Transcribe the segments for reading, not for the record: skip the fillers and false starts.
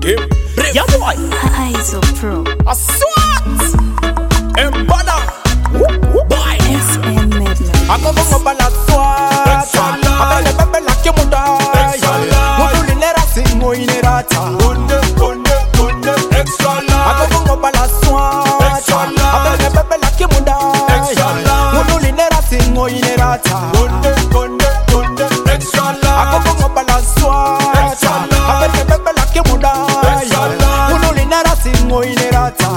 Yeah, boy. Eyes of Pro. A SWAT. Embana. Boy. SM Midnight. I go go bala SWAT. I bebe la ke muda. Mudu linera singo inerata. Extra large. I go go bala SWAT. I bebe la ke muda. Mudu linera singo inerata. Extra large. I go go bala SWAT. I bebe la ke muda. Mudu linera singo inerata.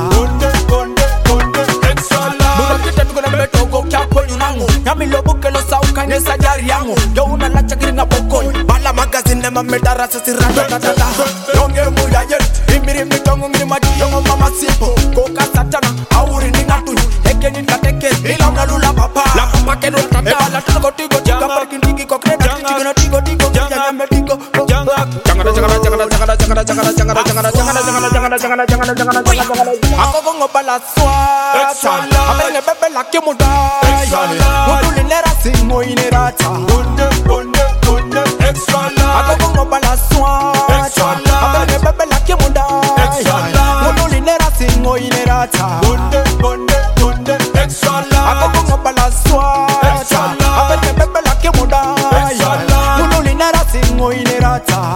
Yami lobu ke lo sau kane sajari yangu. Yo una la chakiri nga pokoi. Bala magazine nema medara sasi rata tata. Yonge muya yet. Imiri mitongu ngrimaji yongo mama sipo. Koka satana auri ni ngatu. Eke ni kateke ila una lula papa. La papa ke do tata. Ebala tuko tigo tiga parking tiki kokreta. Tigo na tigo tigo. Janga tigo. Ako gongo bala SWAT. Abenge bebe la ke muda. Mudu linera singo inerata. Extra large. Ako gongo bala SWAT. Abenge bebe la ke muda. Mudu linera singo inerata. Extra large. Ako gongo bala SWAT. Abenge bebe la ke muda. Mudu linera singo inerata.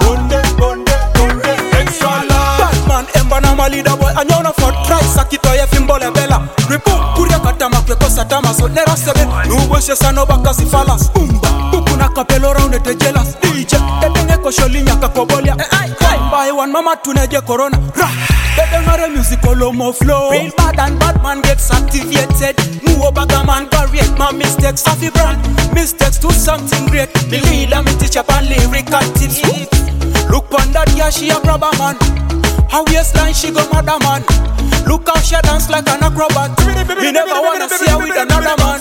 Batman embana malida boy anyona for try sakito ye fimbole bela ripu kuria katama kweko satama so nera sebe nubo shesano bakasi falas umba bukuna kapelo round te jealous DJ tetenge ko sholinya kakobolia buy one mama tuneje corona tetengare musical lomo flow real bad and Batman gets activated nuo bagaman correct my mistakes safi brand mistakes to something great the leader me teach up and lyrical tips. Look on that, yeah, she a grabber man. Her waistline, she go mother man. Look how she dance like an acrobat. Me never wanna see her with another man.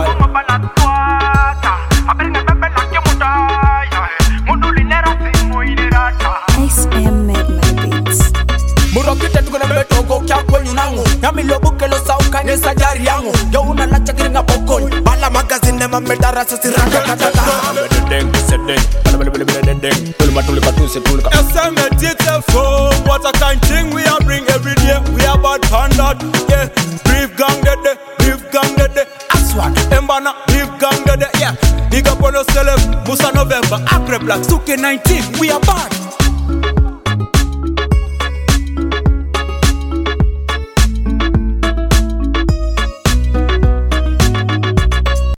SM Midnight Beats. Murokite tukuna beto go kya kwenyu nangu. Yami lobu ke lo sau kane sajari yangu. Yo una la chakiri nga pokoi. Bala magazine nema medara sasi rata tata. SM DT4, what a kind thing we are bring every day. We are bad pandad, yeah. Brief gang de, brief gang de. Aswad, Embana, brief gang de, yeah. Big up on your celeb, Musa November, Acre Black, Suke 19, we are bad.